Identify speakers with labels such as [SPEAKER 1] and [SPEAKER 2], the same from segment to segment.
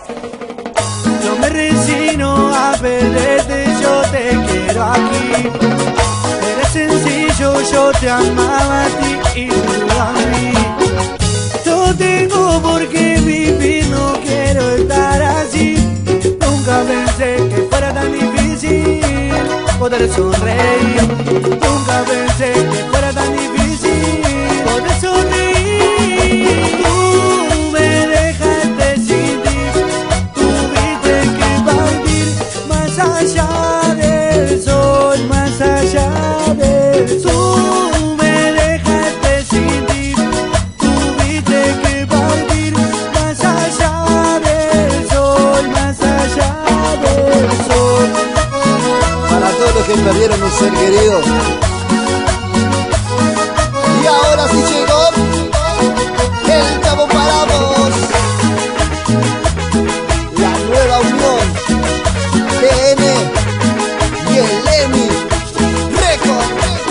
[SPEAKER 1] Yo me resigno a perderte, yo te quiero aquí. Eres sencillo, yo te amaba a ti y tú a mí. No tengo por qué vivir, no quiero estar así. Nunca pensé que fuera tan difícil poder sonreír. Nunca pensé que fuera tan difícil poder sonreír. Tú me dejaste sin ti, tuviste que partir más allá del sol, más allá del sol. Tú me dejaste sin ti, tuviste que partir más allá del sol, más allá del sol.
[SPEAKER 2] Para todos los que perdieron un ser querido. Y ahora sí llegó el Cabo para vos. La nueva unión TN y el EMI Record.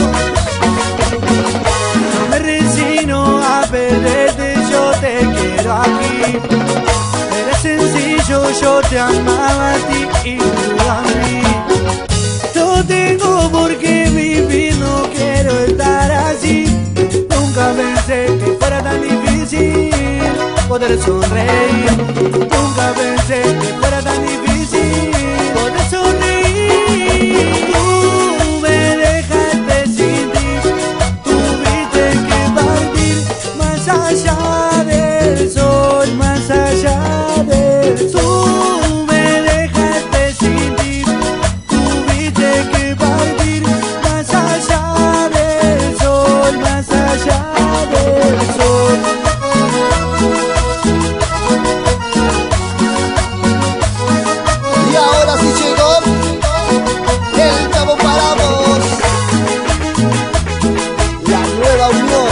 [SPEAKER 1] No me resigno a perderte, yo te quiero aquí. Eres sencillo, yo te amaba a ti y tú a mí. No tengo por qué vivir, no quiero estar así. Nunca pensé que fuera tan difícil poder sonreír. Nunca pensé que fuera tan difícil poder sonreír. Tú me dejaste sin ti, tuviste que partir más allá del sol, más allá del sol. Tú me dejaste sin ti, tuviste que partir más allá del sol, más allá del sol.
[SPEAKER 2] Y ahora sí llegó el Cabo para vos. La nueva unión